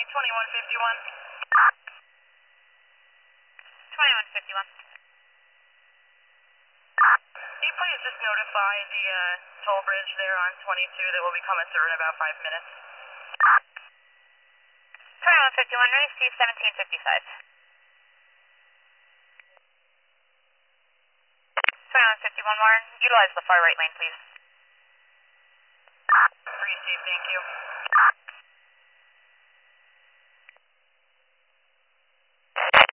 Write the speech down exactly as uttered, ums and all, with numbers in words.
twenty-one fifty-one. twenty-one fifty-one. Can you please just notify the uh, toll bridge there on twenty-two that we'll be coming through in about five minutes? twenty-one fifty-one, receive seventeen fifty-five. twenty-one fifty-one, Warren, utilize the far right lane, please. Receive, thank you.